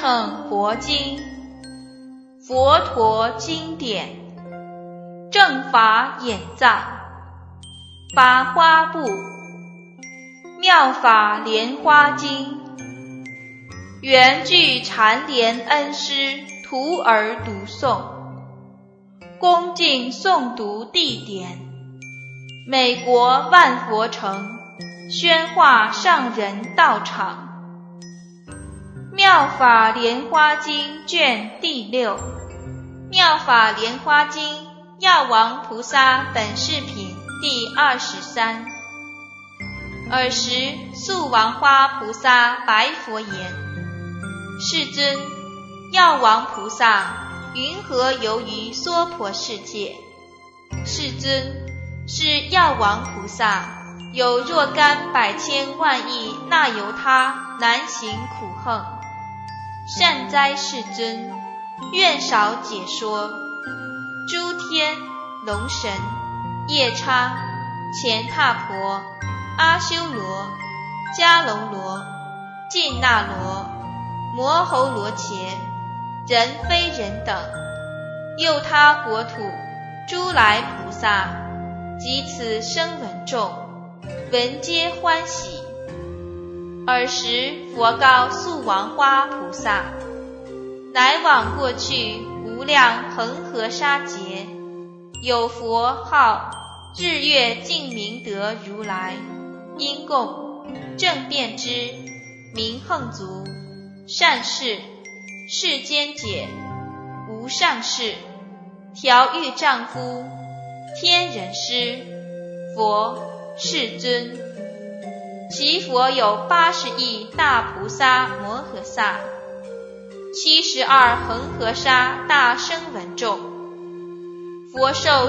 乘佛经，佛陀经典，正法眼藏，法花部，妙法莲花经，圆具禅莲恩师徒儿读诵，恭敬诵读地点：美国万佛城宣化上人道场。妙法莲花经卷第6，妙法莲花经药王菩萨本事品第23。尔时素王花菩萨白佛言：世尊，药王菩萨云何游于娑婆世界？世尊，是药王菩萨有若干百千万亿那由他难行苦行。善哉世尊，愿少解说。诸天、龙神、夜叉、乾闼婆、阿修罗、迦楼罗、紧那罗、摩吼罗伽、人非人等，又他国土诸来菩萨及此声闻众，闻皆欢喜。尔时佛告素王花菩萨：来往过去无量恒河沙劫，有佛号日月净明德如来，因供正遍知明行足，善事世间解，无上士，调御丈夫，天人师，佛世尊。其佛有80亿大菩萨摩诃萨，72恒河沙大声闻众，佛寿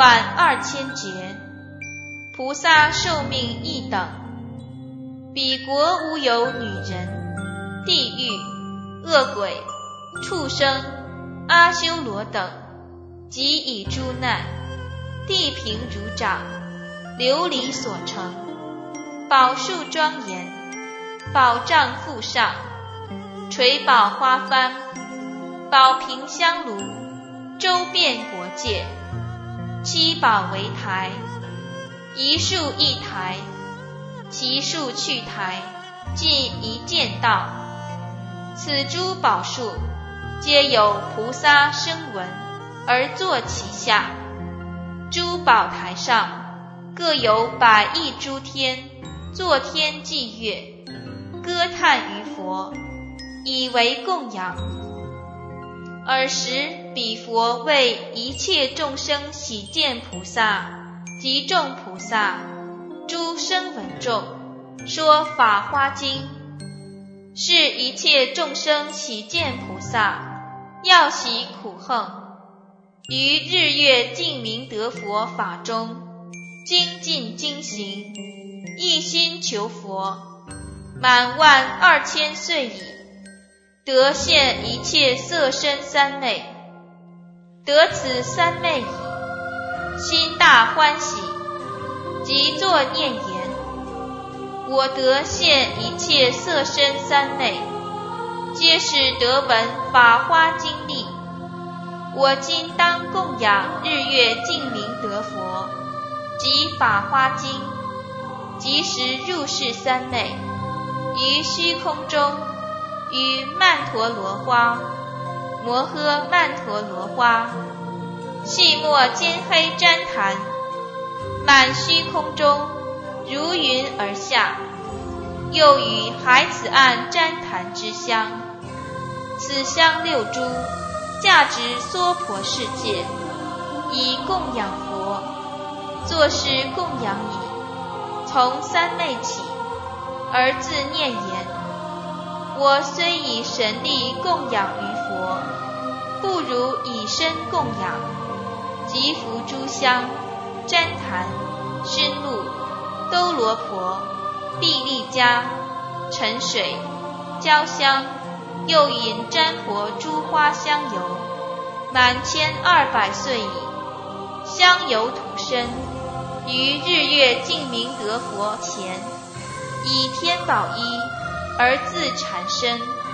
42000劫，菩萨寿命一等。彼国无有女人、地狱、恶鬼、畜生、阿修罗等，即以诸难，地平如掌，琉璃所成，宝树庄严，宝帐覆上，垂宝花幡，宝瓶香炉，周遍国界，七宝为台，一树一台，其树去台，即一剑道。此诸宝树皆有菩萨声闻而坐其下，诸宝台上各有100亿诸天作天伎乐，歌叹于佛，以为供养。尔时彼佛为一切众生喜见菩萨及众菩萨诸声闻众说法花经，是一切众生喜见菩萨要习苦行，于日月净明德佛法中精进精行，一心求佛，满12000岁矣，得现一切色身三昧。得此三昧已，心大欢喜，即作念言：我得现一切色身三昧，皆是得闻法花经力。我今当供养日月净明德佛及法花经，即时入世三昧，于虚空中与曼陀罗花、摩诃曼陀罗花、细末尖黑旃檀，满虚空中如云而下，又与海子岸旃檀之香，此香6株，价值娑婆世界，以供养佛，作是供养已。从三昧起，而自念言：我虽以神力供养于佛，不如以身供养，即服诸香、旃檀、熏露、兜罗婆、碧丽迦、沉水、焦香，又引旃婆诸花香油，满1200岁矣。香油涂身，于日月净明德佛前，以天宝衣而自缠身，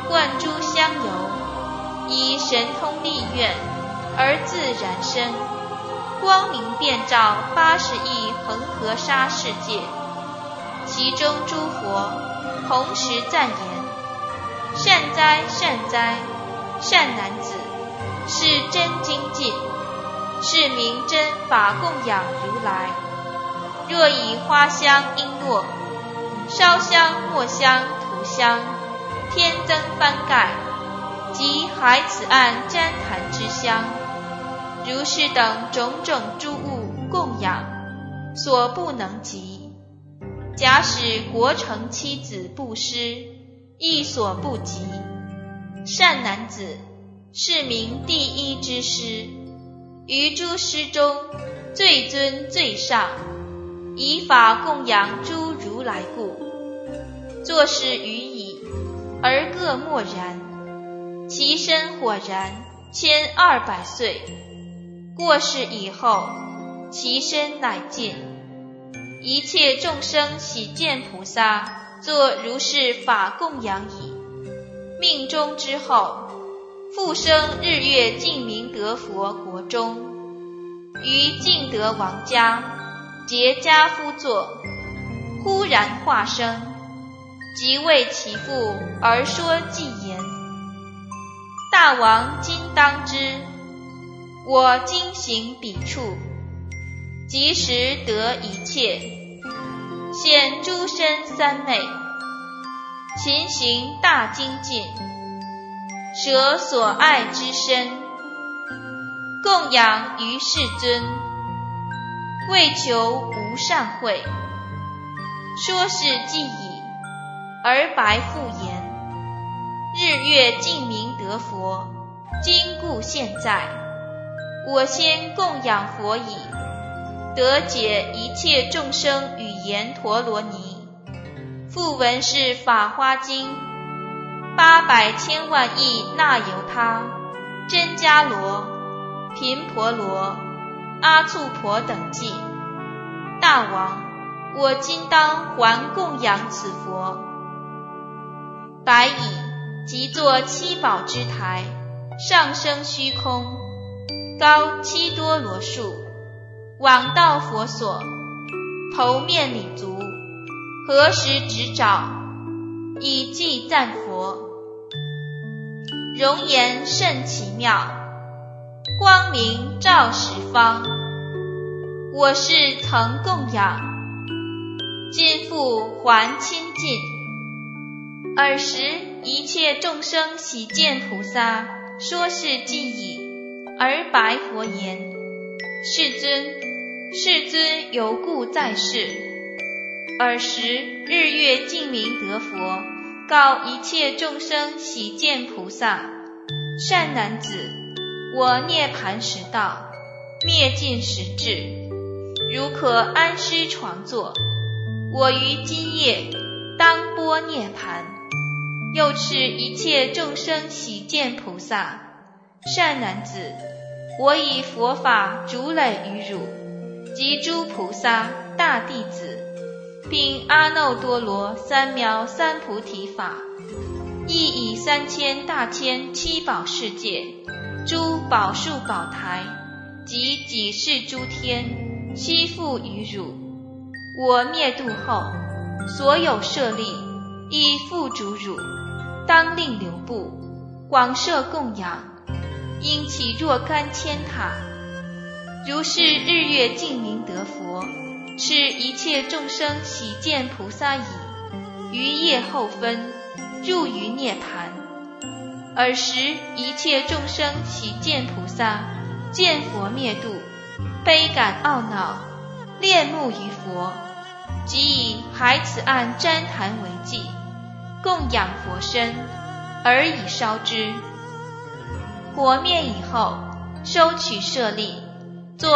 灌诸香油，以神通力愿而自然生，光明遍照80亿恒河沙世界。其中诸佛同时赞言：善哉善哉，善男子，是真精进，是名真法供养如来。若以花香璎珞、烧香末香涂香、天增幡盖及海此岸旃檀之香，如是等种种诸物供养，所不能及。假使国城妻子布施，亦所不及。善男子，是名第一之师，于诸师中最尊最上，以法供养诸如来故。作是语已，而各默然。其身火燃1200岁，过世以后，其身乃尽。一切众生喜见菩萨，作如是法供养矣。命终之后，复生日月净明德佛国中，于净德王家结跏趺坐，忽然化生，即为其父而说偈言：大王今当知，我今行彼处，即时得一切，现诸身三昧，勤行大精进，舍所爱之身，供养于世尊，为求无上慧。说是偈已，而白复言：日月净明德佛，今故现在，我先供养佛已，得解一切众生语言陀罗尼。复闻是法华经800千万亿那由他、真迦罗、频婆罗、阿促婆等偈。大王，我今当还供养此佛。白已，即作七宝之台，上升虚空，高7多罗树，往到佛所，头面礼足，合十指爪，以偈赞佛。容颜甚奇妙，光明照十方。我是曾供养，今复还亲近。尔时一切众生喜见菩萨，说是偈已，而白佛言：世尊犹故在世。尔时日月净明德佛告一切众生喜见菩萨：善男子，我涅盘时到，灭尽时至，如可安师床坐，我于今夜当般涅盘。又斥一切众生喜见菩萨：善男子，我以佛法主累于汝及诸菩萨大弟子，并阿耨多罗三藐三菩提法，亦以3000大千七宝世界诸宝树宝台及几世诸天悉付于汝。我灭度后，所有舍利亦付诸汝，当令留步，广设供养，应起若干千塔。如是日月净明德佛是一切众生喜见菩萨已，于夜后分入于涅盘。尔时一切众生喜见菩萨，见佛灭度，悲感懊恼，恋慕于佛，即以海此岸旃檀为祭，供养佛身，而以烧之。火灭以后，收取舍利，作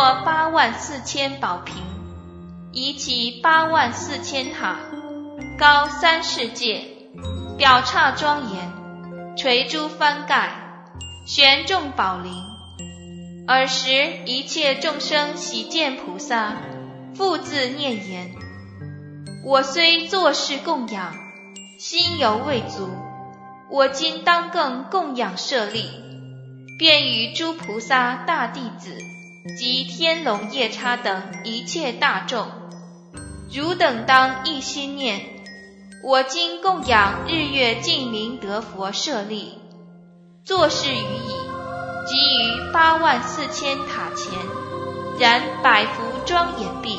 84000宝瓶，以起84000塔，高3世界，表刹庄严，垂诸幡盖，悬众宝铃。尔时一切众生喜见菩萨，复自念言：我虽作是供养，心犹未足， 我今当更供养舍利，便与诸菩萨大弟子及天龙夜叉等一切大众，汝等当一心念，我今供养日月净明德佛舍利，作是语已，即于84000塔前，燃百福庄严毕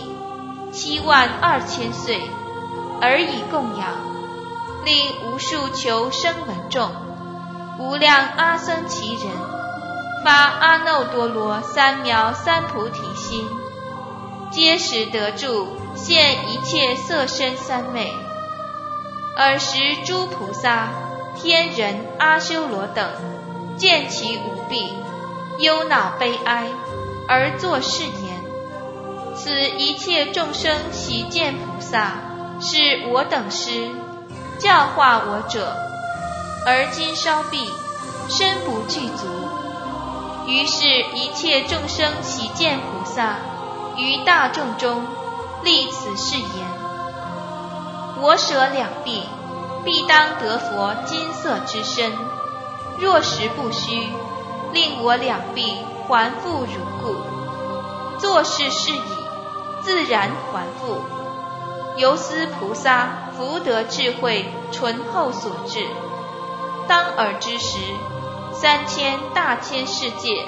，72000岁，而以供养，令无数求生闻众，无量阿僧祇人，发阿耨多罗三藐三菩提心，皆使得住现一切色身三昧。尔时诸菩萨、天人、阿修罗等见其无毕，忧恼悲哀，而作是言：此一切众生喜见菩萨，是我等师教化我者，而今稍毕，身不具足。于是一切众生喜见菩萨，于大众中立此是言：我舍两臂，必当得佛金色之身，若实不虚，令我两臂还复如故。作是事已，自然还复。由斯菩萨福德智慧醇厚所致，当尔之时，3000大千世界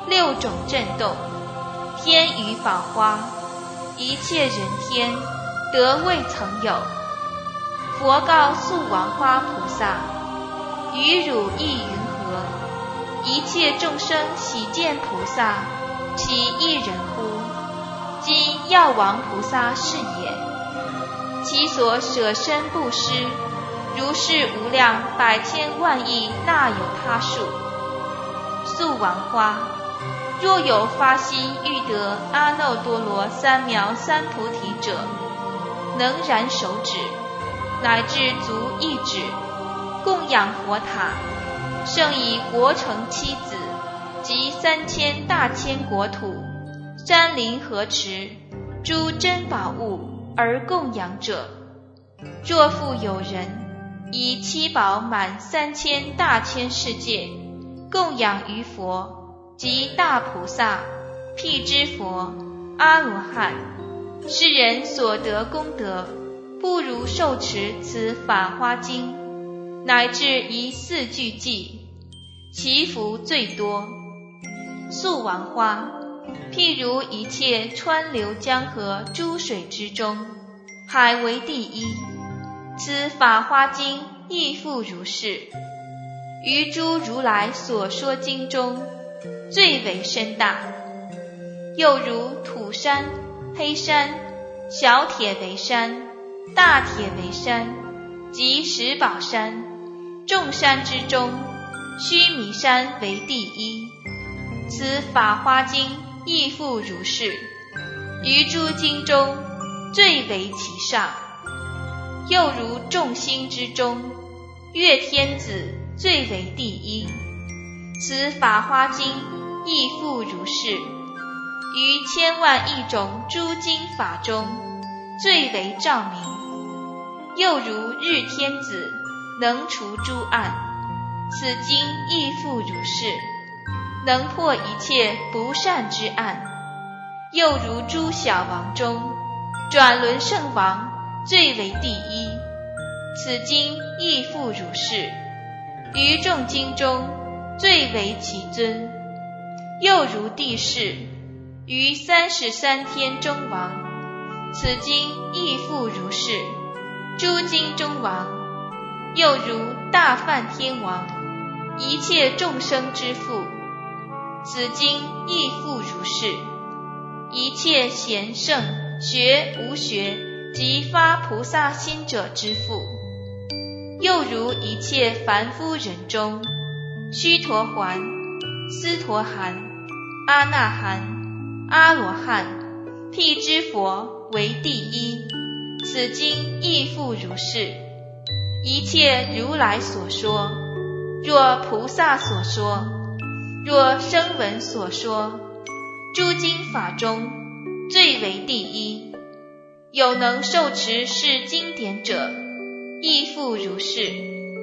6种震动，天雨宝花，一切人天得未曾有。佛告素王花菩萨：于汝意云何？一切众生喜见菩萨，其一人乎？今药王菩萨是也。其所舍身布施，如是无量百千万亿那有他数。素王花：若有发心欲得阿耨多罗三藐三菩提者，能燃手指，乃至足一指，供养佛塔，盛以国城妻子及3000大千国土、山林河池、诸珍宝物而供养者，若复有人以七宝满3000大千世界，供养于佛及大菩萨、辟支佛、阿罗汉，是人所得功德，不如受持此法华经，乃至一4句偈，其福最多。素王花：譬如一切川流江河诸水之中，海为第一，此法华经亦复如是。于诸如来所说经中，最为深大。又如土山、黑山、小铁为山、大铁为山，及十宝山，众山之中，须弥山为第一。此法华经亦复如是。于诸经中，最为其上。又如众星之中，月天子最为第一。此法华经亦复如是。于千万亿种诸经法中，最为照明。又如日天子能除诸暗，此经亦复如是，能破一切不善之暗。又如诸小王中，转轮圣王最为第一，此经亦复如是。于众经中，最为其尊。又如帝释，于33天中王，此经亦复如是。诸经中王。又如大梵天王，一切众生之父，此经亦复如是。一切贤圣学无学及发菩萨心者之父。又如一切凡夫人中，须陀洹、斯陀含、阿那含、阿罗汉、辟支佛为第一，此经亦复如是。一切如来所说，若菩萨所说，若声闻所说，诸经法中最为第一。有能受持是经典者，亦复如是。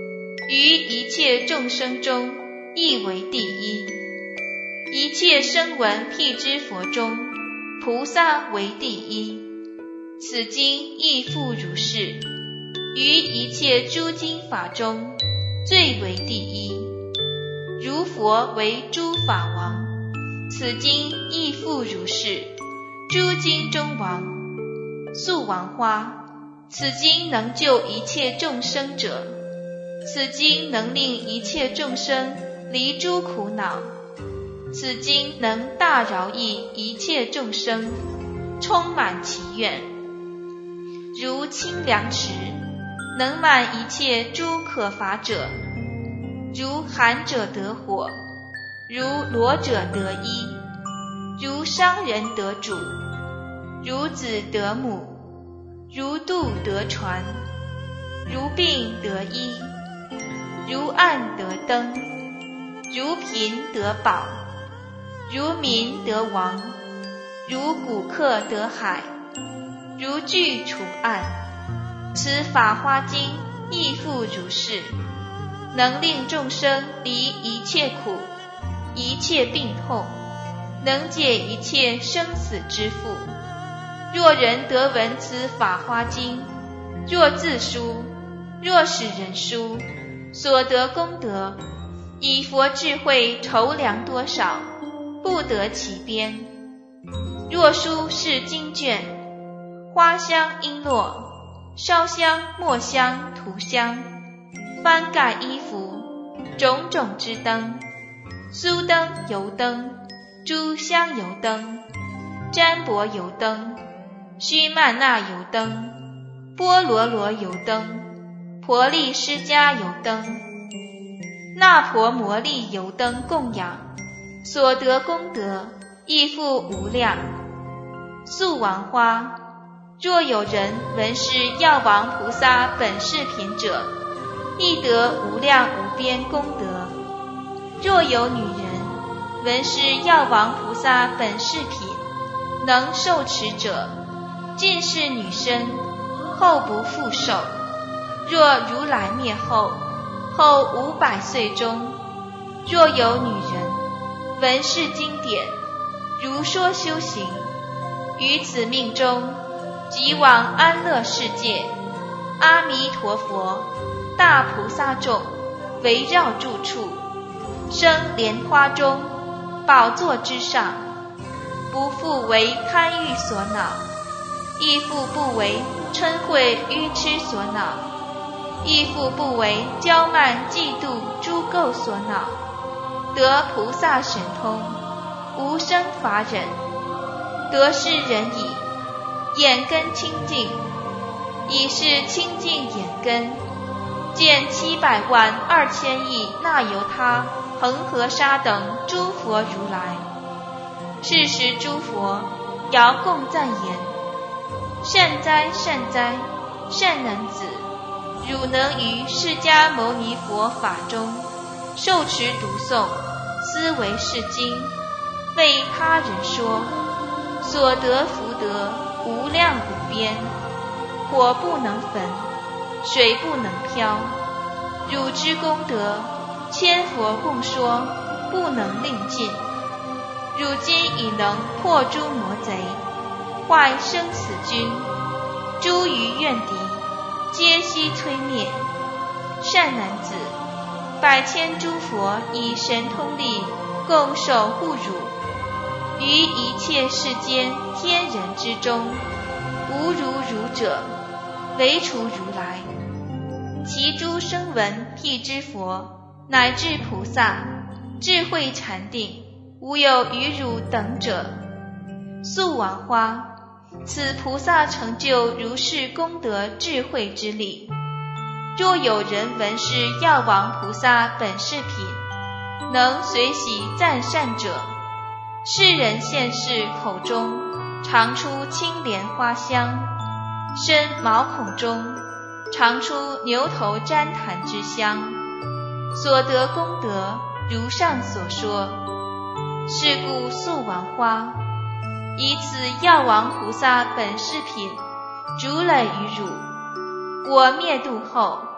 于一切众生中亦为第一。一切声闻辟支佛中，菩萨为第一。此经亦复如是。于一切诸经法中，最为第一。如佛为诸法王，此经亦复如是。诸经中王，素王花。此经能救一切众生者，此经能令一切众生离诸苦恼，此经能大饶益一切众生，充满其愿。如清凉池，能满一切诸可乏者，如寒者得火，如裸者得衣，如商人得主，如子得母，如渡得船，如病得医，如暗得灯，如贫得宝，如民得王，如古客得海，如炬除暗。此法华经亦复如是，能令众生离一切苦，一切病痛，能解一切生死之缚。若人得闻此法华经，若自书，若使人书，所得功德，以佛智慧筹量多少，不得其边。若书是经卷，花香璎珞，烧香墨香涂香，翻盖衣服，种种之灯，酥灯油灯，诸香油灯，占卜油灯，须曼那油灯，波罗罗油灯，婆利施迦油灯，那婆摩利油灯供养，所得功德亦复无量。素王花。若有人闻是药王菩萨本视频者，亦得无量无边功德。若有女人闻是药王菩萨本视频，能受持者，尽是女身，后不复受。若如来灭后500岁中，若有女人闻是经典，如说修行，于此命中即往安乐世界，阿弥陀佛大菩萨众围绕住处，生莲花中，宝座之上，不复为贪欲所恼，亦复不为嗔恚愚痴所恼，亦复不为骄慢嫉妒诸垢所恼，得菩萨神通，无生法忍，得是人矣。眼根清净，以是清净眼根，见700万2千亿那由他恒河沙等诸佛如来。是时诸佛遥共赞言：善哉善哉，善男子，汝能于释迦牟尼佛法中受持读诵，思维是经，为他人说，所得福德无量无边，火不能焚，水不能漂，汝之功德，千佛共说，不能令尽。汝今已能破诸魔贼，坏生死军，诸余怨敌，皆悉摧灭。善男子，百千诸佛以神通力共守护汝，于一切世间天人之中，无如汝者，唯除如来。其诸声闻辟支佛，乃至菩萨，智慧禅定，无有于汝等者。素王花，此菩萨成就如是功德智慧之力。若有人闻是药王菩萨本视频，能随喜赞善者，世人现世口中常出青莲花香，身毛孔中常出牛头旃檀之香，所得功德如上所说。是故素王花，以此药王菩萨本视频，主累于汝。我灭度后，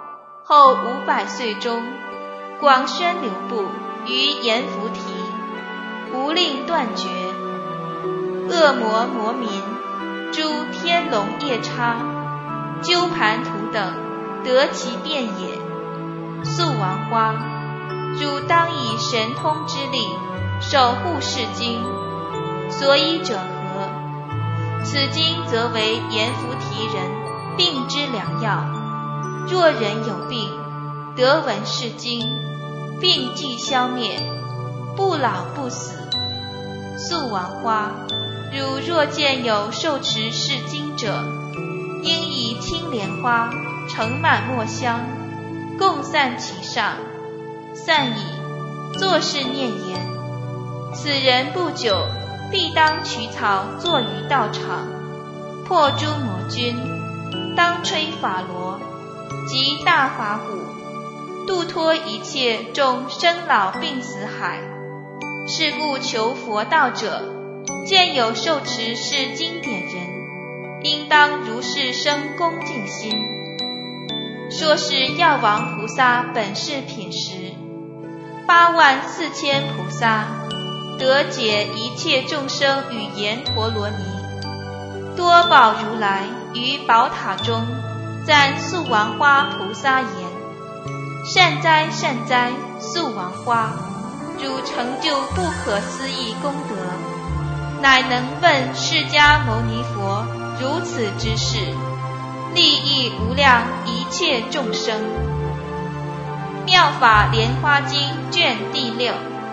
后500岁中，广宣流布于阎浮提，无令断绝。恶魔魔民，诸天龙夜叉、鸠盘荼等，得其变也。素王花，汝当以神通之力，守护是经。所以者何？此经则为阎浮提人病之良药。若人有病，得闻是经，病即消灭，不老不死。素王花，汝若见有受持是经者，应以青莲花盛满墨香，共散其上。散已，作是念言：此人不久必当取草坐于道场，破诸魔君，当吹法螺及大法鼓，度脱一切众生老病死海。是故求佛道者，见有受持是经典人，应当如是生恭敬心。说是药王菩萨本是品时，84000菩萨得解一切众生语言陀罗尼。多宝如来于宝塔中赞素王花菩萨言：善哉善哉，素王花，汝成就不可思议功德，乃能问释迦牟尼佛如此之事，利益无量一切众生。妙法莲花经卷第6。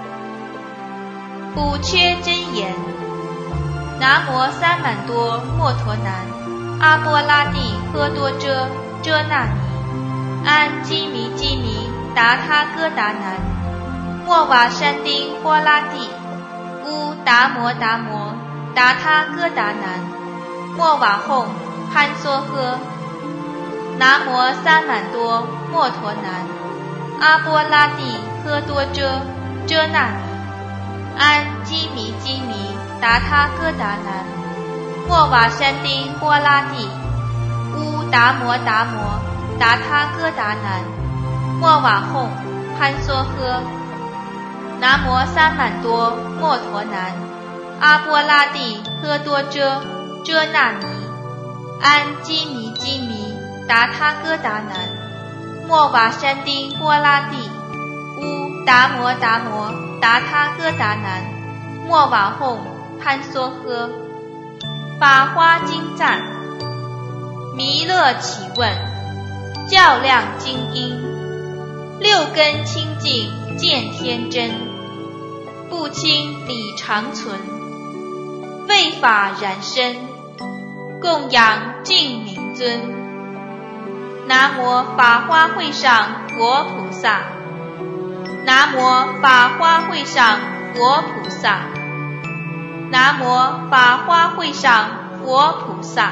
补缺真言：南无三满多摩陀南，阿波拉帝诃多遮遮那尼，安基弥基弥达他哥达南，莫瓦山丁波拉帝，乌达摩达摩达他哥达南，莫瓦哄潘梭诃。南无三满多摩陀南，阿波拉帝诃多遮遮那尼，安基弥基弥达他哥达南，莫瓦山丁波拉帝，乌达摩达摩达他哥达南，莫瓦哄潘梭诃。南无三满多摩陀南，阿波拉帝诃多遮遮那尼，安基弥基弥达他哥达南，莫瓦山丁波拉帝，乌达摩达摩达他哥达南，莫瓦哄潘梭诃。法花经赞：弥勒启问，较量精英，六根清净见天真，不轻理常存，为法染身，供养净明尊。南无法花会上佛菩萨，南无法花会上佛菩萨，南无法花会上佛菩萨。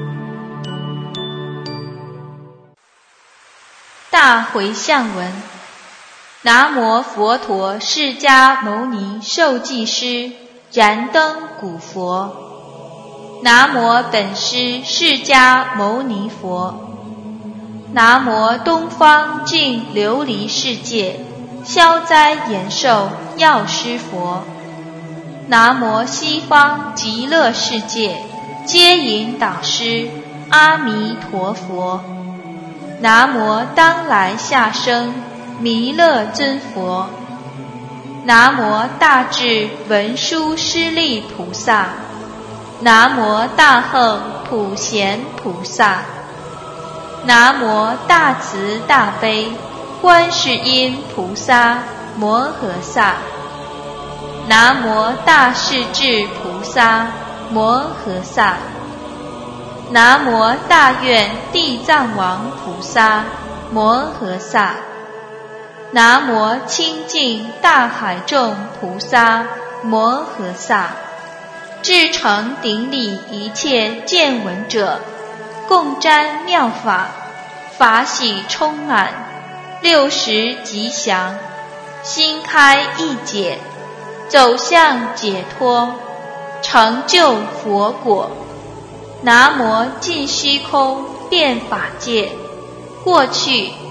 大回向文：南无佛陀释迦牟尼受记师燃灯古佛，南无本师释迦牟尼佛，南无东方净琉璃世界消灾延寿药师佛，南无西方极乐世界接引导师阿弥陀佛，南无当来下生弥勒尊佛，南无大智文殊师利菩萨，南无大横普贤菩萨，南无大慈大悲观世音菩萨摩诃萨，南无大势至菩萨摩诃萨，南无大愿地藏王菩萨摩诃萨，南无清净大海众菩萨摩诃萨。至诚顶礼一切见闻者，共沾妙法，法喜充满，60吉祥，心开意解，走向解脱，成就佛果。南无尽虚空遍法界，过去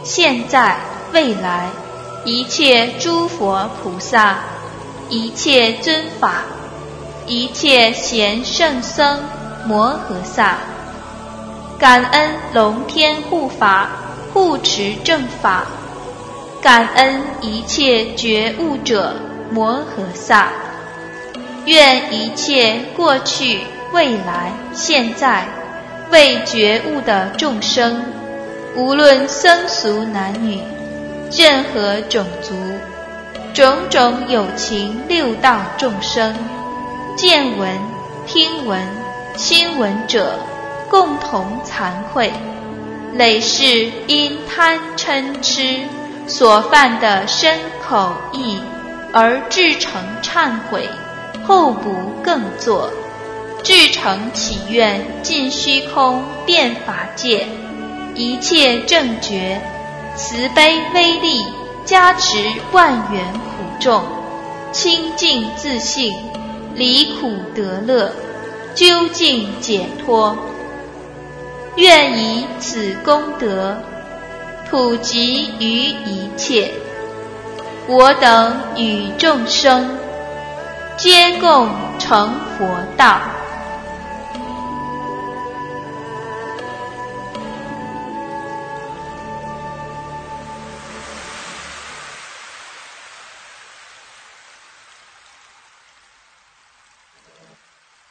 现在、未来，一切诸佛菩萨，一切尊法，一切贤圣僧摩诃萨，感恩龙天护法护持正法，感恩一切觉悟者摩诃萨，愿一切过去、未来、现在未觉悟的众生，无论僧俗男女，任何种族，种种有情六道众生，见闻、听闻、亲闻者，共同惭愧，累世因贪嗔痴所犯的身口意，而至诚忏悔，后不更作，至诚祈愿尽虚空遍法界一切正觉，慈悲威力加持万缘苦众，清净自性，离苦得乐，究竟解脱。愿以此功德普及于一切，我等与众生皆共成佛道。